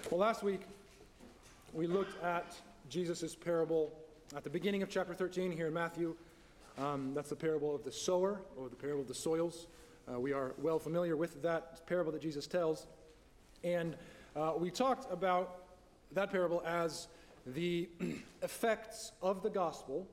Well, last week we looked at Jesus' parable at the beginning of chapter 13 here in Matthew. That's the parable of the sower, or the parable of the soils. We are well familiar with that parable that Jesus tells. And we talked about that parable as the effects of the gospel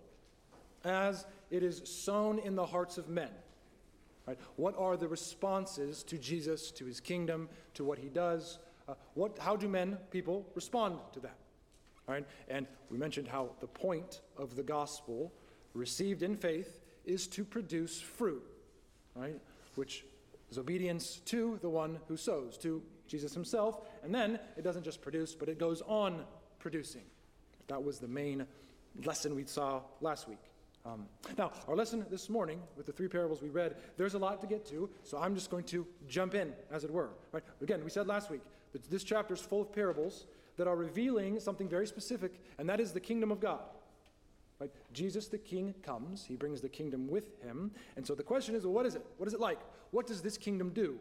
as it is sown in the hearts of men. Right? What are the responses to Jesus, to his kingdom, to what he does? How do people respond to that? All right? And we mentioned how the point of the gospel received in faith is to produce fruit, right? Which is obedience to the one who sows, to Jesus himself. And then it doesn't just produce, but it goes on producing. That was the main lesson we saw last week. Now, our lesson this morning, with the three parables we read, there's a lot to get to, so I'm just going to jump in, as it were. Right? Again, we said last week that this chapter is full of parables that are revealing something very specific, and that is the kingdom of God. Right? Jesus the King comes, he brings the kingdom with him, and so the question is, well, what is it? What is it like? What does this kingdom do?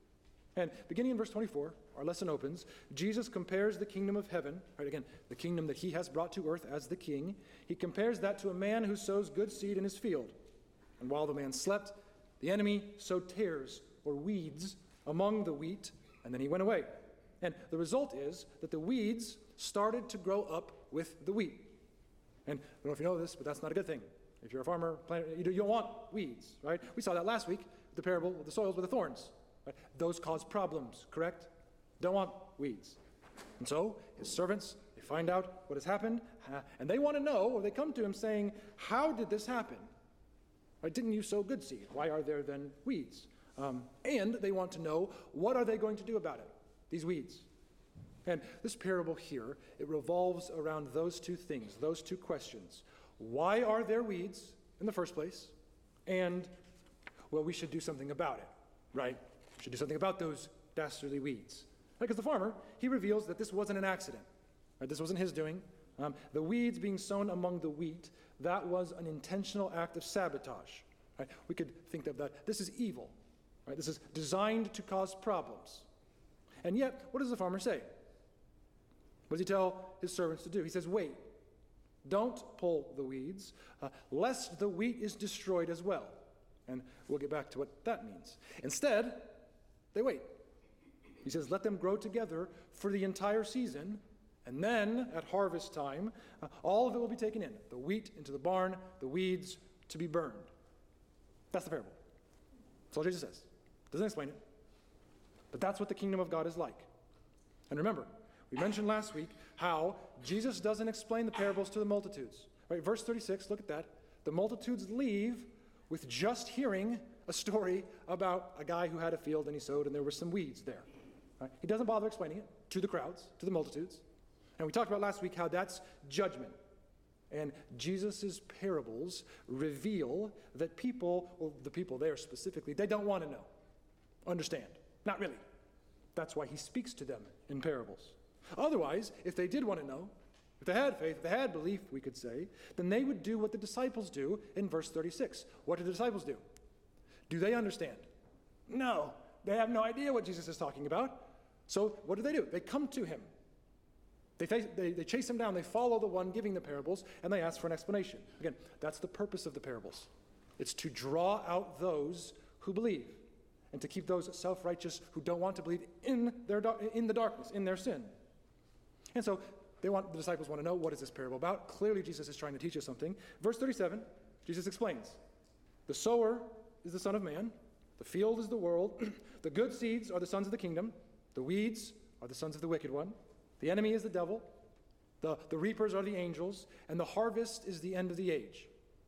And beginning in verse 24, our lesson opens, Jesus compares the kingdom of heaven, right, again, the kingdom that he has brought to earth as the king, he compares that to a man who sows good seed in his field. And while the man slept, the enemy sowed tares or weeds among the wheat, and then he went away. And the result is that the weeds started to grow up with the wheat. And I don't know if you know this, but that's not a good thing. If you're a farmer, you don't want weeds, right? We saw that last week, the parable of the soils with the thorns. Right? Those cause problems, correct? Don't want weeds. And so his servants, they find out what has happened, and they want to know, or they come to him saying, how did this happen? Right? Didn't you sow good seed? Why are there then weeds? And they want to know, what are they going to do about it, these weeds? And this parable here, it revolves around those two things, those two questions. Why are there weeds in the first place? And, well, we should do something about it, right? We should do something about those dastardly weeds. Because the farmer, he reveals that this wasn't an accident. Right? This wasn't his doing. The weeds being sown among the wheat, that was an intentional act of sabotage. Right? We could think of that. This is evil. Right? This is designed to cause problems. And yet, what does the farmer say? What does he tell his servants to do? He says, wait. Don't pull the weeds, lest the wheat is destroyed as well. And we'll get back to what that means. Instead, they wait. He says, let them grow together for the entire season, and then at harvest time, all of it will be taken in. The wheat into the barn, the weeds to be burned. That's the parable. That's all Jesus says. Doesn't explain it. But that's what the kingdom of God is like. And remember, we mentioned last week how Jesus doesn't explain the parables to the multitudes. Right? Verse 36, look at that. The multitudes leave with just hearing a story about a guy who had a field and he sowed and there were some weeds there. Right? He doesn't bother explaining it to the crowds, to the multitudes. And we talked about last week how that's judgment. And Jesus' parables reveal that people, or the people there specifically, they don't want to know, understand. Not really. That's why he speaks to them in parables. Otherwise, if they did want to know, if they had faith, if they had belief, we could say, then they would do what the disciples do in verse 36. What do the disciples do? Do they understand? No. They have no idea what Jesus is talking about. So what do? They come to him. They chase him down. They follow the one giving the parables, and they ask for an explanation. Again, that's the purpose of the parables. It's to draw out those who believe and to keep those self-righteous who don't want to believe in the darkness, in their sin. And so the disciples want to know, what is this parable about? Clearly, Jesus is trying to teach us something. Verse 37, Jesus explains. The sower is the Son of Man. The field is the world. The good seeds are the sons of the kingdom. The weeds are the sons of the wicked one. The enemy is the devil. The reapers are the angels. And the harvest is the end of the age.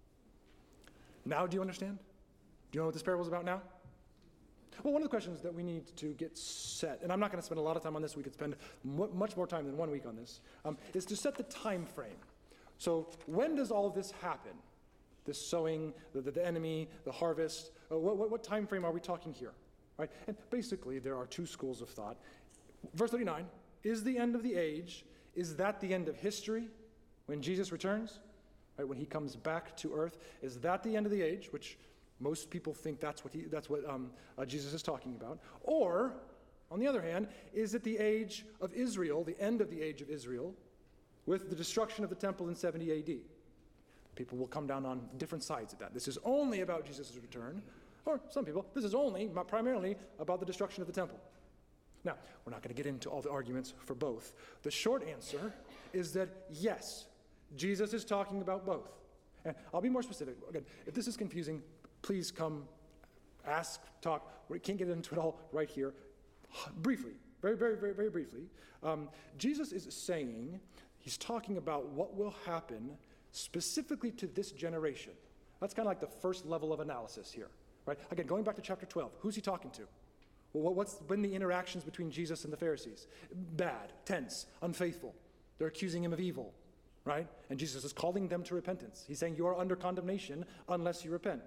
Now, do you understand? Do you know what this parable is about now? Well, one of the questions that we need to get set, and I'm not going to spend a lot of time on this, we could spend much more time than 1 week on this, is to set the time frame. So when does all of this happen? This sowing, the enemy, the harvest, what time frame are we talking here? Right? And basically, there are two schools of thought. Verse 39, is the end of the age, is that the end of history when Jesus returns? Right, when he comes back to earth, is that the end of the age, which most people think that's what Jesus is talking about? Or on the other hand, is at the age of Israel, the end of the age of Israel, with the destruction of the temple in 70 AD. People will come down on different sides of that. This is only about Jesus' return, or some people, this is only, primarily, about the destruction of the temple. Now, we're not going to get into all the arguments for both. The short answer is that yes, Jesus is talking about both. And I'll be more specific. Again, if this is confusing, please come, ask, talk. We can't get into it all right here. Briefly, very briefly, Jesus is saying, he's talking about what will happen specifically to this generation. That's kind of like the first level of analysis here, right? Again, going back to chapter 12, who's he talking to? Well, what's been the interactions between Jesus and the Pharisees? Bad, tense, unfaithful. They're accusing him of evil, right? And Jesus is calling them to repentance. He's saying you are under condemnation unless you repent.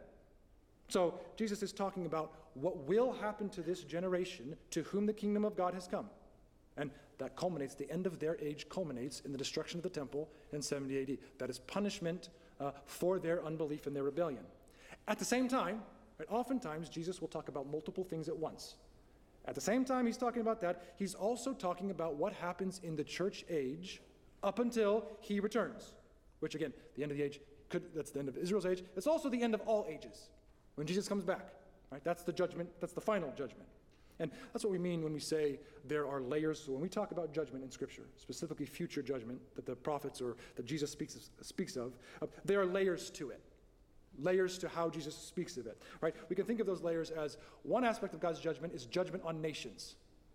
So Jesus is talking about what will happen to this generation to whom the kingdom of God has come. And that culminates, the end of their age culminates in the destruction of the temple in 70 AD. That is punishment for their unbelief and their rebellion. At the same time, right, oftentimes Jesus will talk about multiple things at once. At the same time he's talking about that, he's also talking about what happens in the church age up until he returns. Which again, the end of the age, that's the end of Israel's age. It's also the end of all ages, when Jesus comes back. Right? That's the judgment, that's the final judgment. And that's what we mean when we say there are layers. So when we talk about judgment in Scripture, specifically future judgment that the prophets or that Jesus speaks of, there are layers to it. Layers to how Jesus speaks of it, right? We can think of those layers as one aspect of God's judgment is judgment on nations.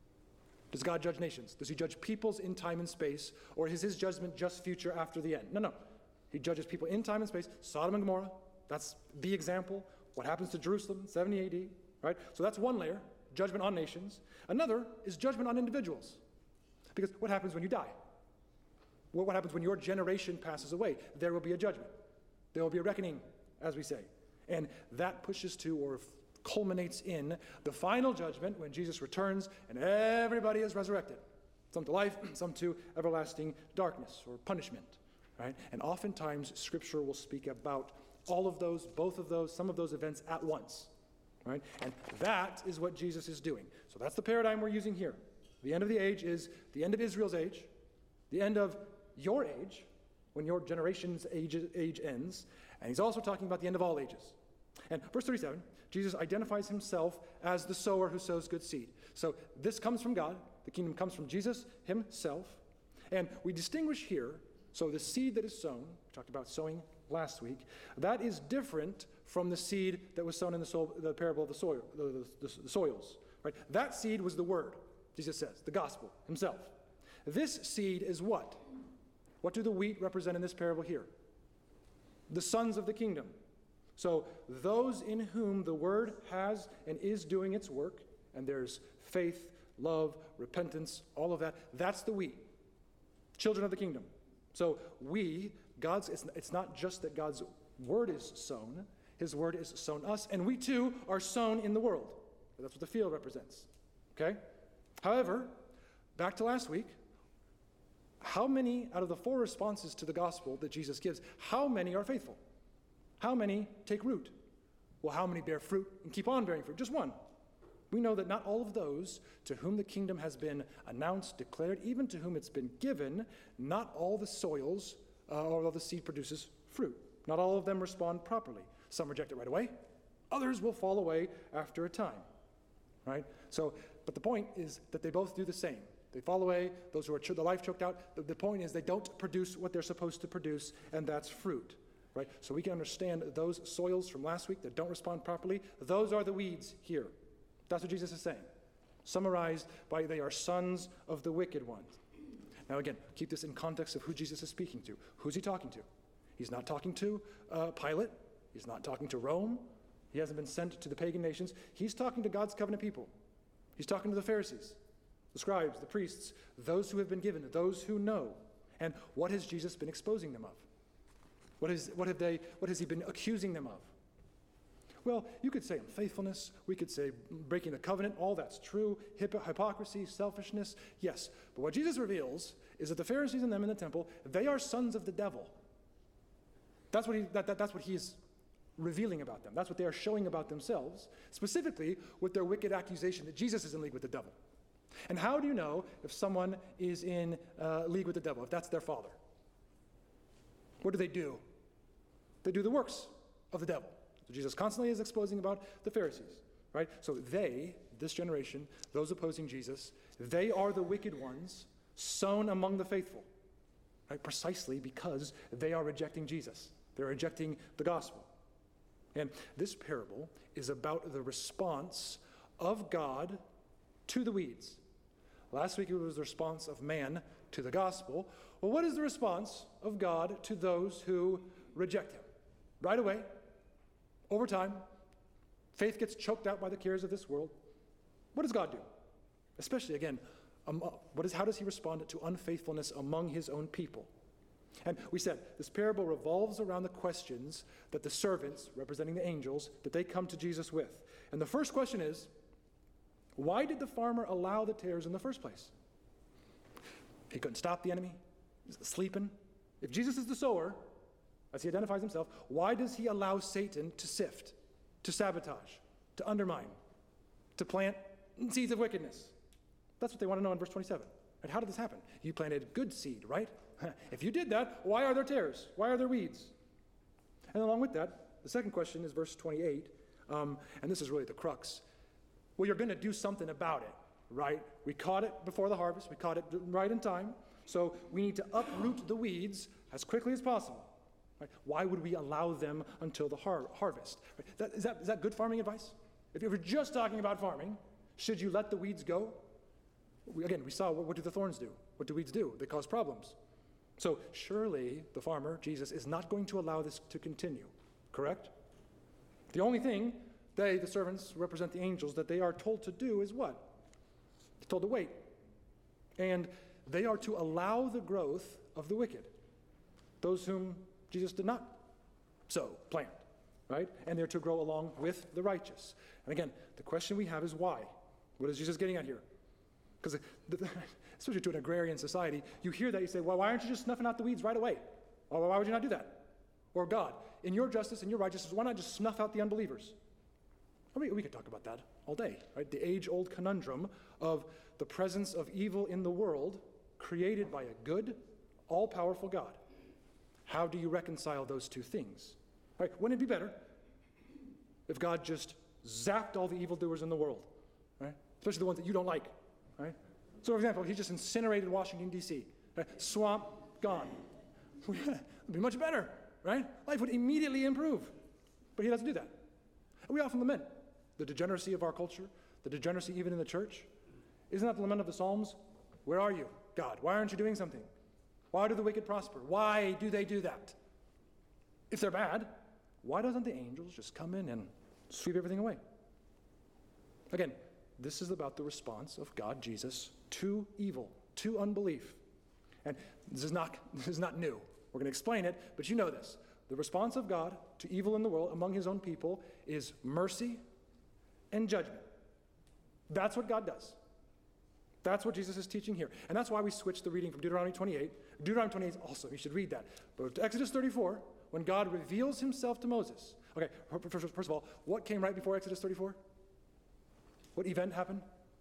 Does God judge nations? Does he judge peoples in time and space, or is his judgment just future after the end? No. He judges people in time and space. Sodom and Gomorrah, that's the example. What happens to Jerusalem, 70 AD, right? So that's one layer, judgment on nations. Another is judgment on individuals. Because what happens when you die? Well, what happens when your generation passes away? There will be a judgment. There will be a reckoning, as we say. And that pushes to or culminates in the final judgment when Jesus returns and everybody is resurrected. Some to life, some to everlasting darkness or punishment, right? And oftentimes Scripture will speak about all of those, both of those, some of those events at once, right? And that is what Jesus is doing. So that's the paradigm we're using here. The end of the age is the end of Israel's age, the end of your age, when your generation's age ends, and he's also talking about the end of all ages. And verse 37, Jesus identifies himself as the sower who sows good seed. So this comes from God. The kingdom comes from Jesus himself. And we distinguish here, so the seed that is sown, we talked about sowing last week, that is different from the seed that was sown in the parable of the soils. Right? That seed was the word, Jesus says, the gospel himself. This seed is what? What do the wheat represent in this parable here? The sons of the kingdom. So those in whom the word has and is doing its work, and there's faith, love, repentance, all of that, that's the wheat. Children of the kingdom. So it's not just that God's word is sown, his word is sown us, and we too are sown in the world. That's what the field represents. Okay? However, back to last week, how many out of the 4 responses to the gospel that Jesus gives, how many are faithful? How many take root? Well, how many bear fruit and keep on bearing fruit? Just one. We know that not all of those to whom the kingdom has been announced, declared, even to whom it's been given, not all the soils or all the seed produces fruit. Not all of them respond properly. Some reject it right away. Others will fall away after a time. Right? So, but the point is that they both do the same. They fall away, those who are the life choked out. The point is they don't produce what they're supposed to produce, and that's fruit. Right? So we can understand those soils from last week that don't respond properly. Those are the weeds here. That's what Jesus is saying. Summarized by they are sons of the wicked one. Now again, keep this in context of who Jesus is speaking to. Who's he talking to? He's not talking to Pilate. He's not talking to Rome. He hasn't been sent to the pagan nations. He's talking to God's covenant people. He's talking to the Pharisees, the scribes, the priests, those who have been given, those who know. And what has Jesus been exposing them of? What has he been accusing them of? Well, you could say unfaithfulness. We could say breaking the covenant. All that's true. Hypocrisy, selfishness. Yes. But what Jesus reveals is that the Pharisees and them in the temple, they are sons of the devil. That's what he is revealing about them. That's what they are showing about themselves, specifically with their wicked accusation that Jesus is in league with the devil. And how do you know if someone is in league with the devil, if that's their father? What do? They do the works of the devil. So Jesus constantly is exposing about the Pharisees, right? So they, this generation, those opposing Jesus, they are the wicked ones sown among the faithful, right? Precisely because they are rejecting Jesus. They're rejecting the gospel. And this parable is about the response of God to the weeds. Last week it was the response of man to the gospel. Well, what is the response of God to those who reject him? Right away, over time, faith gets choked out by the cares of this world. What does God do? Especially, again, how does he respond to unfaithfulness among his own people? And we said this parable revolves around the questions that the servants, representing the angels, that they come to Jesus with. And the first question is, why did the farmer allow the tares in the first place? He couldn't stop the enemy. He's sleeping. If Jesus is the sower, as he identifies himself, why does he allow Satan to sift, to sabotage, to undermine, to plant seeds of wickedness? That's what they want to know in verse 27. And how did this happen? You planted good seed, right? If you did that, why are there tares? Why are there weeds? And along with that, the second question is verse 28, and this is really the crux. Well, you're going to do something about it, right? We caught it before the harvest. We caught it right in time. So we need to uproot the weeds as quickly as possible. Right? Why would we allow them until the harvest? Right? Is that good farming advice? If you're just talking about farming, should you let the weeds go? We saw what do the thorns do? What do weeds do? They cause problems. So surely the farmer, Jesus, is not going to allow this to continue, correct? The only thing they, the servants, represent the angels, that they are told to do is what? They're told to wait. And they are to allow the growth of the wicked, those whom Jesus did not plant, right? And they're to grow along with the righteous. And again, the question we have is why? What is Jesus getting at here? Because especially to an agrarian society, you hear that, you say, well, why aren't you just snuffing out the weeds right away? Or why would you not do that? Or God, in your justice and your righteousness, why not just snuff out the unbelievers? I mean, we could talk about that all day, right? The age-old conundrum of the presence of evil in the world created by a good, all-powerful God. How do you reconcile those two things? Right? Wouldn't it be better if God just zapped all the evildoers in the world, right? Especially the ones that you don't like, right? So, for example, he just incinerated Washington, D.C. Right? Swamp, gone. It would be much better, right? Life would immediately improve. But he doesn't do that. And we often lament the degeneracy of our culture, the degeneracy even in the church. Isn't that the lament of the Psalms? Where are you, God? Why aren't you doing something? Why do the wicked prosper? Why do they do that? If they're bad, why doesn't the angels just come in and sweep everything away? Again, this is about the response of God, Jesus, to evil, to unbelief. And this is not new. We're going to explain it, but you know this. The response of God to evil in the world among his own people is mercy and judgment. That's what God does. That's what Jesus is teaching here. And that's why we switched the reading from Deuteronomy 28. Deuteronomy 28 is also, you should read that. But to Exodus 34, when God reveals himself to Moses. Okay, first of all, what came right before Exodus 34? What event happened?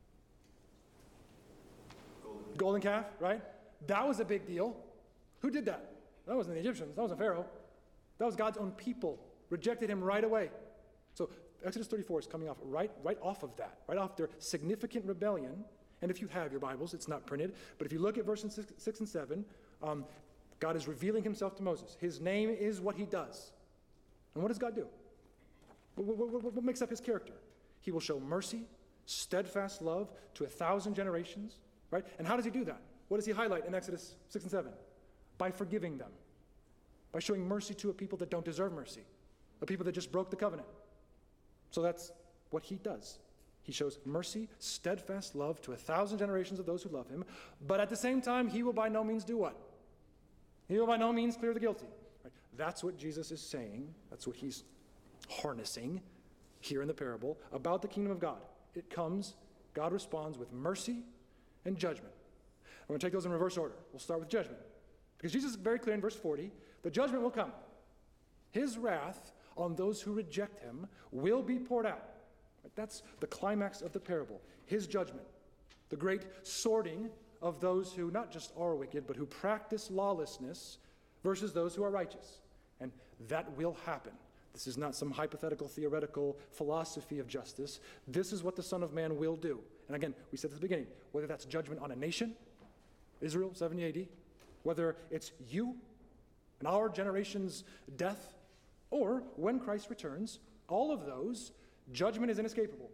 Golden calf, right? That was a big deal. Who did that? That wasn't the Egyptians. That wasn't Pharaoh. That was God's own people. Rejected him right away. So Exodus 34 is coming off right off of that, right off their significant rebellion. And if you have your Bibles, it's not printed. But if you look at verses 6 and 7, God is revealing himself to Moses. His name is what he does. And what does God do? What makes up his character? He will show mercy, steadfast love to 1,000 generations, right? And how does he do that? What does he highlight in Exodus 6 and 7? By forgiving them. By showing mercy to a people that don't deserve mercy. A people that just broke the covenant. So that's what he does. He shows mercy, steadfast love to 1,000 generations of those who love him. But at the same time, he will by no means do what? He will by no means clear the guilty. Right? That's what Jesus is saying. That's what he's harnessing here in the parable about the kingdom of God. It comes, God responds with mercy and judgment. I'm going to take those in reverse order. We'll start with judgment. Because Jesus is very clear in verse 40, the judgment will come. His wrath on those who reject him will be poured out. That's the climax of the parable. His judgment. the great sorting of those who not just are wicked, but who practice lawlessness versus those who are righteous. And that will happen. This is not some hypothetical, theoretical philosophy of justice. This is what the Son of Man will do. And again, we said at the beginning, whether that's judgment on a nation, Israel, 70 AD, whether it's you and our generation's death, or when Christ returns, all of those, judgment is inescapable.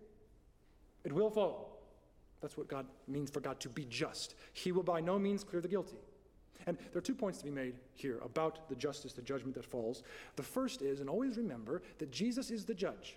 It will follow. That's what God means for God to be just. He will by no means clear the guilty. And there are 2 points to be made here about the justice, the judgment that falls. The first is, and always remember, that Jesus is the judge.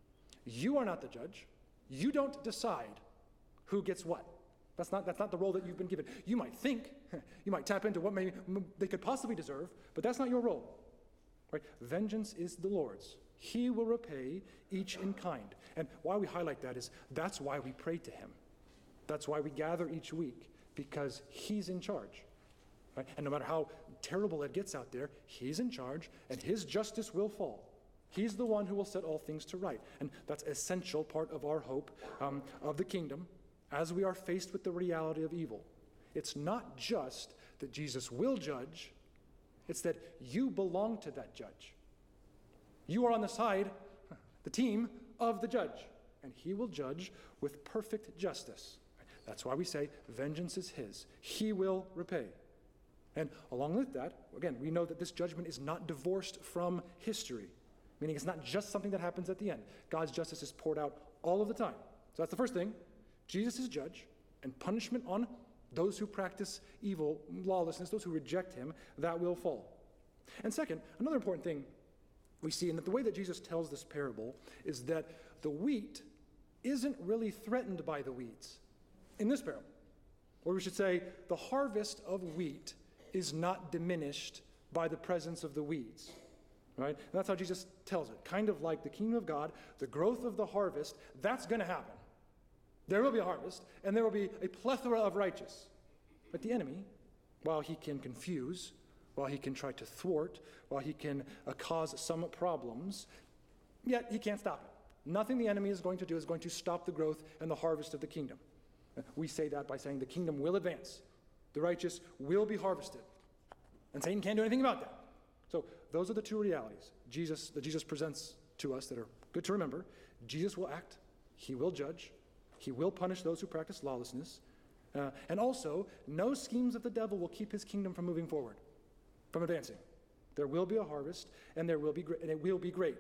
You are not the judge. You don't decide who gets what. That's not the role that you've been given. You might think, you might tap into what they could possibly deserve, but that's not your role. Right? Vengeance is the Lord's. He will repay each in kind. And why we highlight that is that's why we pray to him. That's why we gather each week, because he's in charge. Right? And no matter how terrible it gets out there, he's in charge, and his justice will fall. He's the one who will set all things to right. And that's an essential part of our hope of the kingdom as we are faced with the reality of evil. It's not just that Jesus will judge, it's that you belong to that judge. You are on the side, the team of the judge, and he will judge with perfect justice. That's why we say vengeance is his. He will repay. And along with that, again, we know that this judgment is not divorced from history, meaning it's not just something that happens at the end. God's justice is poured out all of the time. So that's the first thing. Jesus is judge, and punishment on those who practice evil, lawlessness, those who reject him, that will fall. And second, another important thing we see in that the way that Jesus tells this parable is that the wheat isn't really threatened by the weeds in this parable. Or we should say the harvest of wheat is not diminished by the presence of the weeds. Right? And that's how Jesus tells it. Kind of like the kingdom of God, the growth of the harvest, that's going to happen. There will be a harvest, and there will be a plethora of righteous. But the enemy, while he can confuse, while he can try to thwart, while he can cause some problems, yet he can't stop it. Nothing the enemy is going to do is going to stop the growth and the harvest of the kingdom. We say that by saying the kingdom will advance. The righteous will be harvested. And Satan can't do anything about that. So those are the two realities that Jesus presents to us that are good to remember. Jesus will act. He will judge. He will punish those who practice lawlessness. And also, no schemes of the devil will keep his kingdom from moving forward, from advancing. There will be a harvest, and it will be great.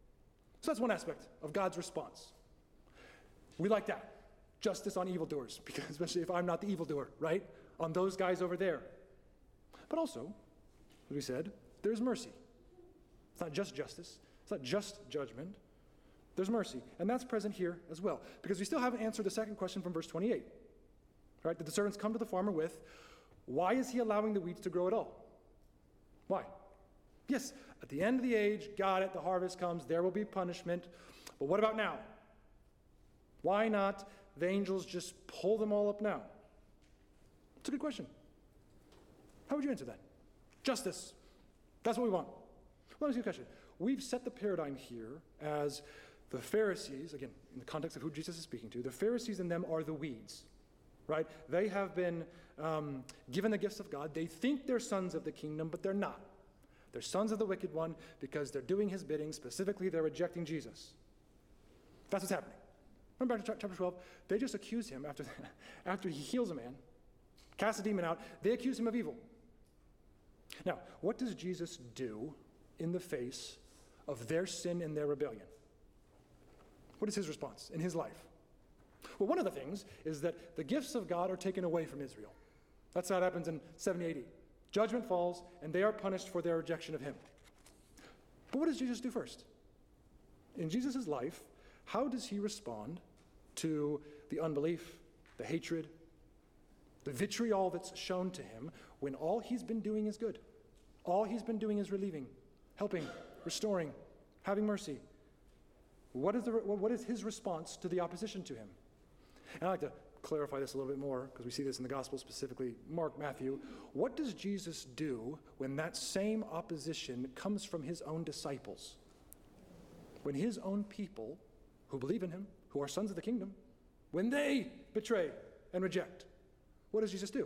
So that's one aspect of God's response. We like that. Justice on evildoers, because especially if I'm not the evildoer, right? On those guys over there. But also, as we said, there's mercy. It's not just justice. It's not just judgment. There's mercy. And that's present here as well. Because we still haven't answered the second question from verse 28. Right? Did the servants come to the farmer with, why is he allowing the weeds to grow at all? Why? Yes, at the end of the age, got it, the harvest comes, there will be punishment. But what about now? Why not the angels just pull them all up now? It's a good question. How would you answer that? Justice. That's what we want. Well, let me ask you a question. We've set the paradigm here as the Pharisees, again, in the context of who Jesus is speaking to, the Pharisees and them are the weeds, right? They have been given the gifts of God. They think they're sons of the kingdom, but they're not. They're sons of the wicked one because they're doing his bidding. Specifically, they're rejecting Jesus. That's what's happening. Remember back to chapter 12, they just accuse him after he heals a man, casts a demon out, they accuse him of evil. Now, what does Jesus do in the face of their sin and their rebellion? What is his response in his life? Well, one of the things is that the gifts of God are taken away from Israel. That's how it happens in 70 AD. Judgment falls, and they are punished for their rejection of him. But what does Jesus do first? In Jesus' life, how does he respond to the unbelief, the hatred, the vitriol that's shown to him when all he's been doing is good? All he's been doing is relieving, helping, restoring, having mercy. What is his response to the opposition to him? And I'd like to clarify this a little bit more because we see this in the gospel, specifically Mark, Matthew. What does Jesus do when that same opposition comes from his own disciples? When his own people who believe in him, who are sons of the kingdom, when they betray, and reject. What does Jesus do?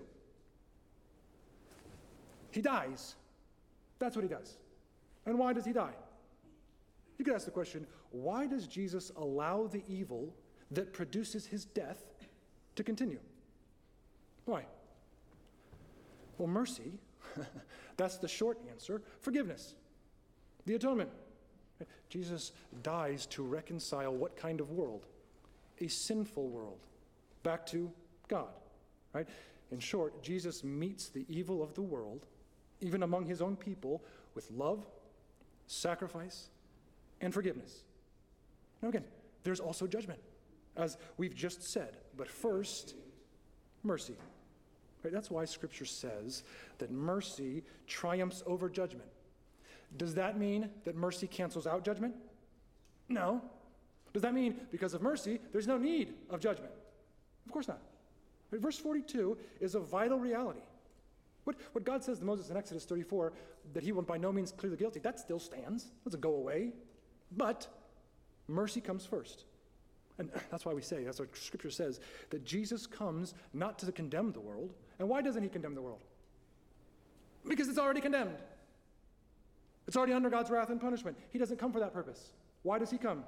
He dies. That's what he does. And why does he die? You could ask the question, why does Jesus allow the evil that produces his death to continue? Why? Well, mercy, that's the short answer. Forgiveness, the atonement. Jesus dies to reconcile what kind of world? A sinful world back to God, right? In short, Jesus meets the evil of the world, even among his own people, with love, sacrifice, and forgiveness. Now again, there's also judgment, as we've just said. But first, mercy. Right? That's why Scripture says that mercy triumphs over judgment. Does that mean that mercy cancels out judgment? No. Does that mean because of mercy, there's no need of judgment? Of course not. Right? Verse 42 is a vital reality. What God says to Moses in Exodus 34, that he will by no means clear the guilty, that still stands. It doesn't go away. But mercy comes first. And that's why we say, that's what Scripture says, that Jesus comes not to condemn the world. And why doesn't he condemn the world? Because it's already condemned. It's already under God's wrath and punishment. He doesn't come for that purpose. Why does he come?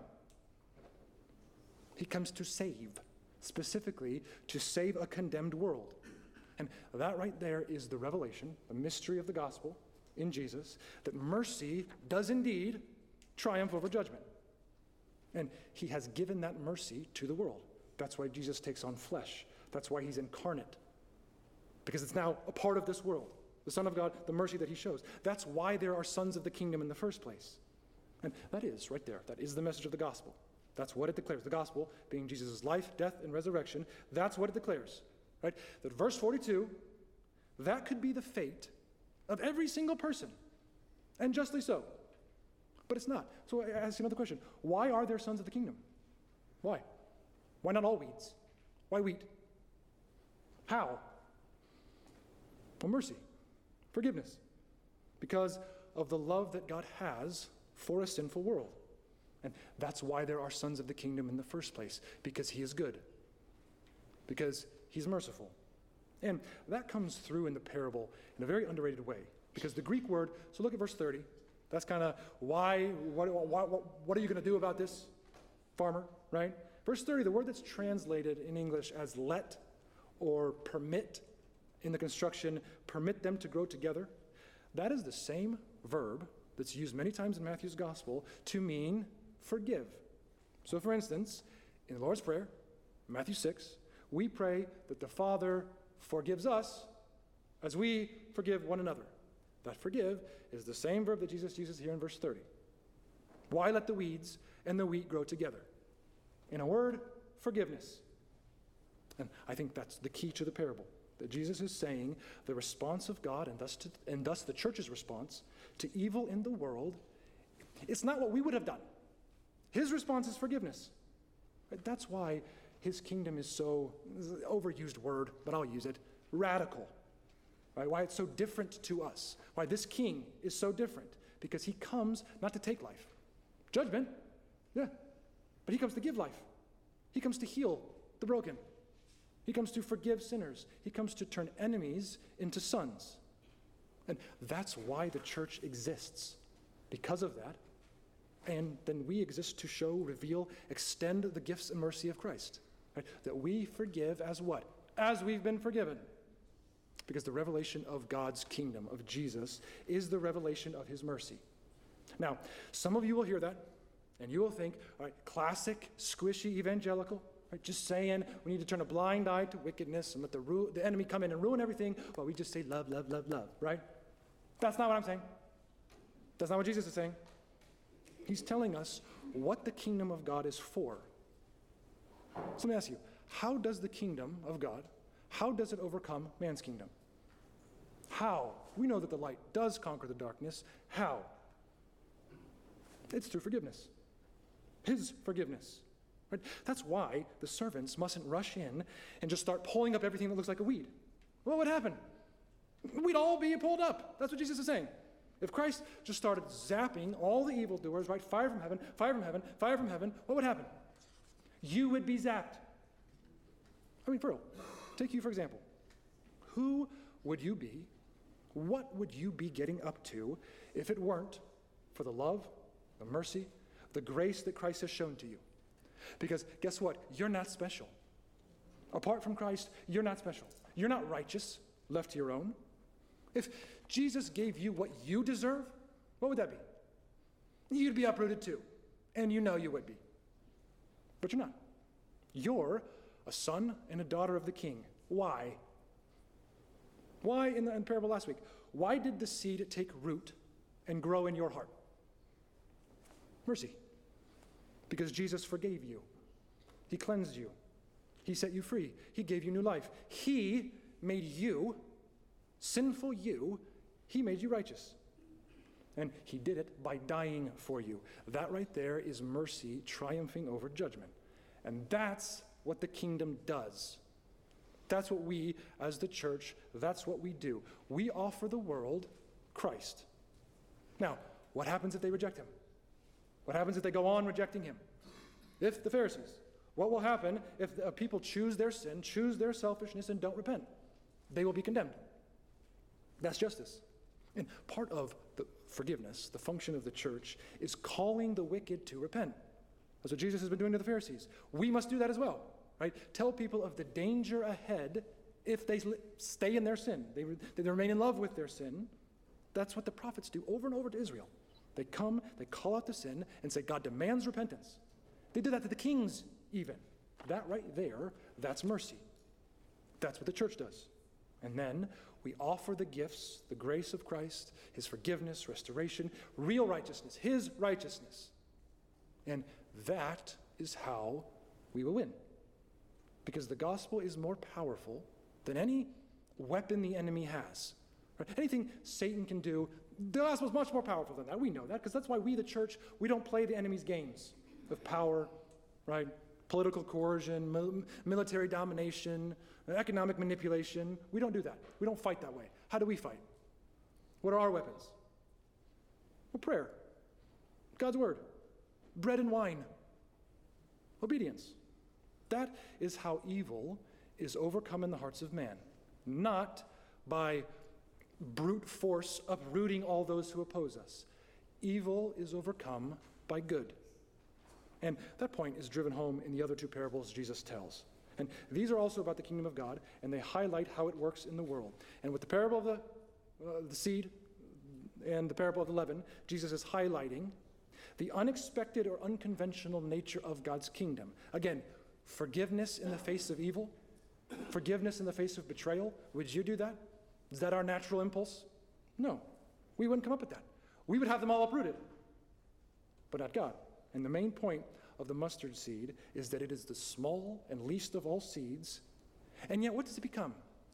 He comes to save, specifically to save a condemned world. And that right there is the revelation, the mystery of the gospel in Jesus, that mercy does indeed triumph over judgment. And he has given that mercy to the world. That's why Jesus takes on flesh. That's why he's incarnate. Because it's now a part of this world. The Son of God, the mercy that he shows. That's why there are sons of the kingdom in the first place. And that is, right there, that is the message of the gospel. That's what it declares. The gospel being Jesus' life, death, and resurrection. That's what it declares. Right? That verse 42, that could be the fate of every single person. And justly so. But it's not. So I ask you another question. Why are there sons of the kingdom? Why? Why not all weeds? Why wheat? How? Well, mercy. Forgiveness. Because of the love that God has for a sinful world. And that's why there are sons of the kingdom in the first place. Because he is good. Because he's merciful. And that comes through in the parable in a very underrated way. Because the Greek word, so look at verse 30. That's kind of what are you going to do about this, farmer, right? Verse 30, the word that's translated in English as let or permit in the construction, permit them to grow together, that is the same verb that's used many times in Matthew's gospel to mean forgive. So for instance, in the Lord's Prayer, Matthew 6, we pray that the Father forgives us as we forgive one another. That forgive is the same verb that Jesus uses here in verse 30. Why let the weeds and the wheat grow together? In a word, forgiveness. And I think that's the key to the parable. That Jesus is saying the response of God and thus the church's response to evil in the world, it's not what we would have done. His response is forgiveness. That's why his kingdom is so, overused word, but I'll use it, radical. Right? Why it's so different to us. Why this king is so different. Because he comes not to take life. Judgment, yeah. But he comes to give life. He comes to heal the broken. He comes to forgive sinners. He comes to turn enemies into sons. And that's why the church exists. Because of that. And then we exist to show, reveal, extend the gifts and mercy of Christ. Right? That we forgive as what? As we've been forgiven. Because the revelation of God's kingdom, of Jesus, is the revelation of his mercy. Now, some of you will hear that, and you will think, all right, classic, squishy evangelical, right, just saying we need to turn a blind eye to wickedness and let the enemy come in and ruin everything while we just say love, love, love, love, right? That's not what I'm saying. That's not what Jesus is saying. He's telling us what the kingdom of God is for. So let me ask you, how does the kingdom of God, how does it overcome man's kingdom? How? We know that the light does conquer the darkness. How? It's through forgiveness. His forgiveness. Right? That's why the servants mustn't rush in and just start pulling up everything that looks like a weed. What would happen? We'd all be pulled up. That's what Jesus is saying. If Christ just started zapping all the evildoers, right? Fire from heaven, fire from heaven, fire from heaven, what would happen? You would be zapped. I mean, for real. Take you, for example. Who would you be? What would you be getting up to if it weren't for the love, the mercy, the grace that Christ has shown to you? Because guess what? You're not special. Apart from Christ, you're not special. You're not righteous, left to your own. If Jesus gave you what you deserve, what would that be? You'd be uprooted too. And you know you would be. But you're not. You're a son and a daughter of the King. Why? Why, in the parable last week, why did the seed take root and grow in your heart? Mercy. Because Jesus forgave you. He cleansed you. He set you free. He gave you new life. He made you, sinful you, he made you righteous. And he did it by dying for you. That right there is mercy triumphing over judgment. And that's what the kingdom does. That's what we, as the church, that's what we do. We offer the world Christ. Now, what happens if they reject him? What happens if they go on rejecting him? If the Pharisees, what will happen if people choose their sin, choose their selfishness, and don't repent? They will be condemned. That's justice. And part of the forgiveness, the function of the church, is calling the wicked to repent. That's what Jesus has been doing to the Pharisees. We must do that as well, right? Tell people of the danger ahead if they stay in their sin. They remain in love with their sin. That's what the prophets do over and over to Israel. They come, they call out the sin, and say, God demands repentance. They did that to the kings even. That right there, that's mercy. That's what the church does. And then we offer the gifts, the grace of Christ, his forgiveness, restoration, real righteousness, his righteousness. And that is how we will win. Because the gospel is more powerful than any weapon the enemy has. Right? Anything Satan can do, the gospel is much more powerful than that. We know that, because that's why we, the church, we don't play the enemy's games of power, right? Political coercion, military domination, economic manipulation. We don't do that. We don't fight that way. How do we fight? What are our weapons? Well, prayer, God's word, bread and wine, obedience. That is how evil is overcome in the hearts of man, not by brute force uprooting all those who oppose us. Evil is overcome by good. And that point is driven home in the other two parables Jesus tells. And these are also about the kingdom of God, and they highlight how it works in the world. And with the parable of the seed and the parable of the leaven, Jesus is highlighting the unexpected or unconventional nature of God's kingdom. Again, forgiveness in the face of evil, forgiveness in the face of betrayal. Would you do that? Is that our natural impulse? No. We wouldn't come up with that. We would have them all uprooted, but not God. And the main point of the mustard seed is that it is the small and least of all seeds. And yet, what does it become?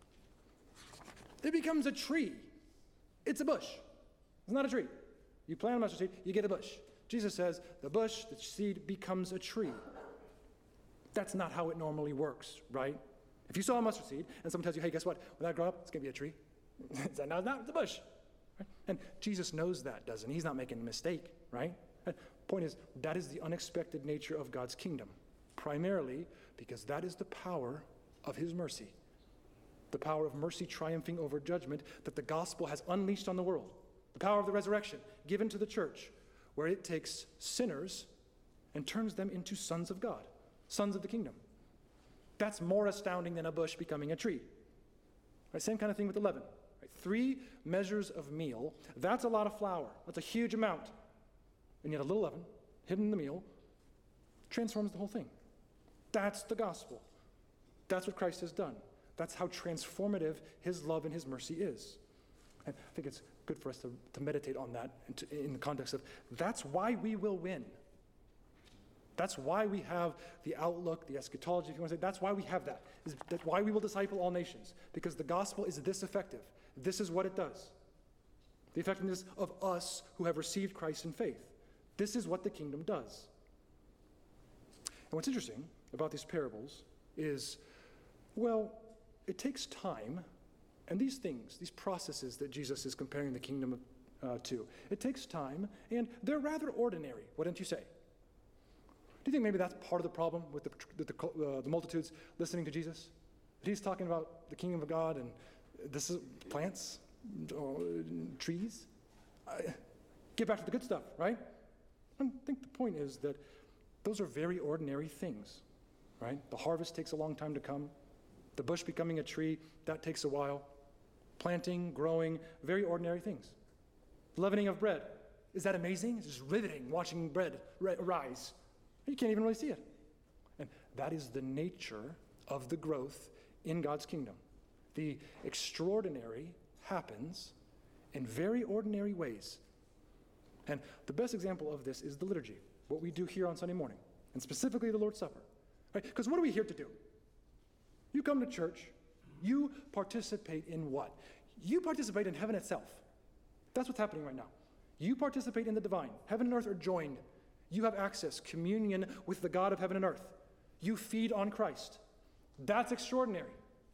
It becomes a tree. It's a bush. It's not a tree. You plant a mustard seed, you get a bush. Jesus says the bush, the seed, becomes a tree. That's not how it normally works, right? If you saw a mustard seed and someone tells you, hey, guess what? When I grow up, it's going to be a tree. No, it's not. It's a bush. Right? And Jesus knows that, doesn't he? He's not making a mistake, right? Point is, that is the unexpected nature of God's kingdom, primarily because that is the power of his mercy, the power of mercy triumphing over judgment that the gospel has unleashed on the world, the power of the resurrection given to the church, where it takes sinners and turns them into sons of God, sons of the kingdom. That's more astounding than a bush becoming a tree. Right? Same kind of thing with the leaven. Right? 3 measures of meal, that's a lot of flour. That's a huge amount. And yet a little leaven, hidden in the meal, transforms the whole thing. That's the gospel. That's what Christ has done. That's how transformative his love and his mercy is. And I think it's good for us to meditate on that in the context of that's why we will win. That's why we have the outlook, the eschatology, if you want to say. That's why we have that. That's why we will disciple all nations. Because the gospel is this effective. This is what it does. The effectiveness of us who have received Christ in faith. This is what the kingdom does. And what's interesting about these parables is, well, it takes time, and these things, these processes that Jesus is comparing the kingdom to, it takes time, and they're rather ordinary, wouldn't you say? Do you think maybe that's part of the problem with the multitudes listening to Jesus? But he's talking about the kingdom of God, and this is plants, trees. Get back to the good stuff, right? I think the point is that those are very ordinary things, right? The harvest takes a long time to come. The bush becoming a tree, that takes a while. Planting, growing, very ordinary things. Leavening of bread. Is that amazing? It's just riveting watching bread rise. You can't even really see it. And that is the nature of the growth in God's kingdom. The extraordinary happens in very ordinary ways. And the best example of this is the liturgy, what we do here on Sunday morning, and specifically the Lord's Supper. Right? Because what are we here to do? You come to church, you participate in what? You participate in heaven itself. That's what's happening right now. You participate in the divine. Heaven and earth are joined. You have access, communion with the God of heaven and earth. You feed on Christ. That's extraordinary.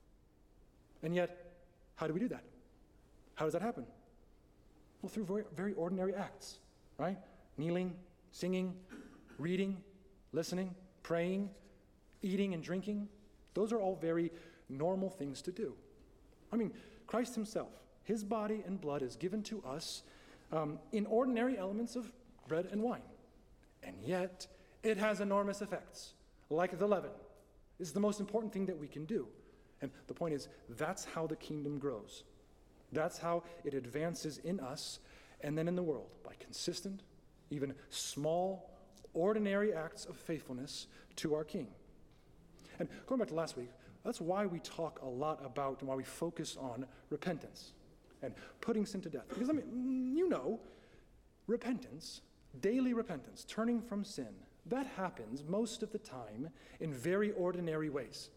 And yet, how do we do that? How does that happen? Well, through very, very ordinary acts, right? Kneeling, singing, reading, listening, praying, eating and drinking. Those are all very normal things to do. I mean, Christ himself, his body and blood is given to us in ordinary elements of bread and wine. And yet, it has enormous effects, like the leaven. It's the most important thing that we can do. And the point is, that's how the kingdom grows. That's how it advances in us and then in the world, by consistent, even small, ordinary acts of faithfulness to our King. And going back to last week, that's why we talk a lot about and why we focus on repentance and putting sin to death. Because, I mean, you know, repentance, daily repentance, turning from sin, that happens most of the time in very ordinary ways.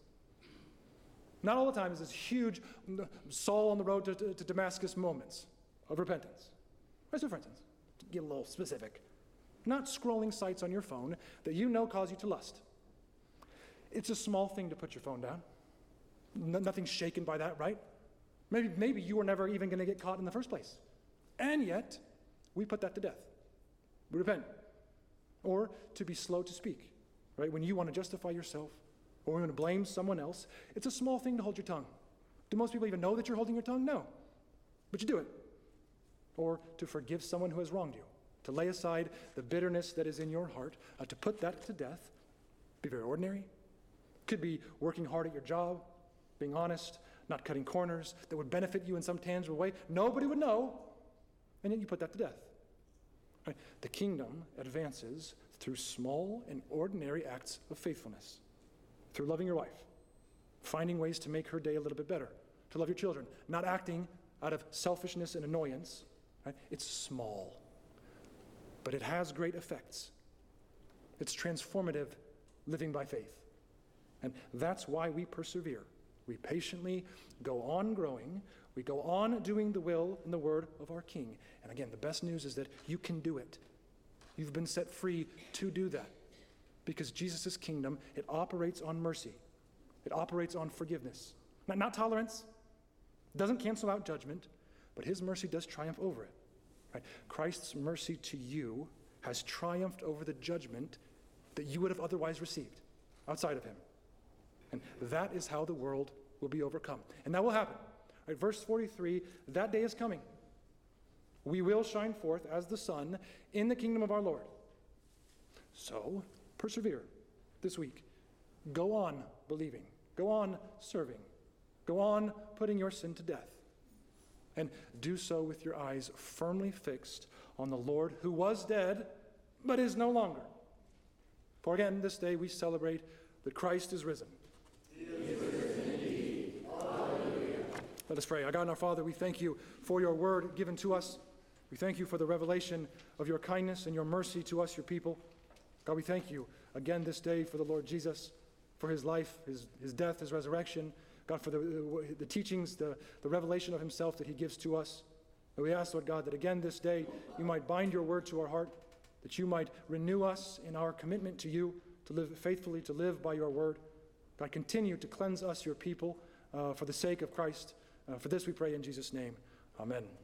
Not all the time is this huge Saul on the road to Damascus moments of repentance. Right, so for instance, to get a little specific, not scrolling sites on your phone that you know cause you to lust. It's a small thing to put your phone down. Nothing's shaken by that, right? Maybe you were never even going to get caught in the first place. And yet, we put that to death. We repent. Or to be slow to speak, right? When you want to justify yourself, or when you want to blame someone else, it's a small thing to hold your tongue. Do most people even know that you're holding your tongue? No. But you do it. Or to forgive someone who has wronged you, to lay aside the bitterness that is in your heart, to put that to death. Be very ordinary. Could be working hard at your job, being honest, not cutting corners that would benefit you in some tangible way. Nobody would know, and yet you put that to death. Right? The kingdom advances through small and ordinary acts of faithfulness, through loving your wife, finding ways to make her day a little bit better, to love your children, not acting out of selfishness and annoyance. Right? It's small, but it has great effects. It's transformative living by faith. And that's why we persevere. We patiently go on growing. We go on doing the will and the word of our King. And again, the best news is that you can do it. You've been set free to do that. Because Jesus' kingdom, it operates on mercy. It operates on forgiveness. Not tolerance. It doesn't cancel out judgment, but his mercy does triumph over it. Right? Christ's mercy to you has triumphed over the judgment that you would have otherwise received outside of him. And that is how the world will be overcome. And that will happen. Right, verse 43, that day is coming. We will shine forth as the sun in the kingdom of our Lord. So, persevere this week. Go on believing. Go on serving. Go on putting your sin to death. And do so with your eyes firmly fixed on the Lord who was dead, but is no longer. For again, this day we celebrate that Christ is risen. Let us pray. Our God and our Father, we thank you for your word given to us. We thank you for the revelation of your kindness and your mercy to us, your people. God, we thank you again this day for the Lord Jesus, for his life, his death, his resurrection. God, for the teachings, the revelation of himself that he gives to us. And we ask, Lord God, that again this day you might bind your word to our heart, that you might renew us in our commitment to you, to live faithfully, to live by your word. God, continue to cleanse us, your people, for the sake of Christ. For this we pray in Jesus' name. Amen.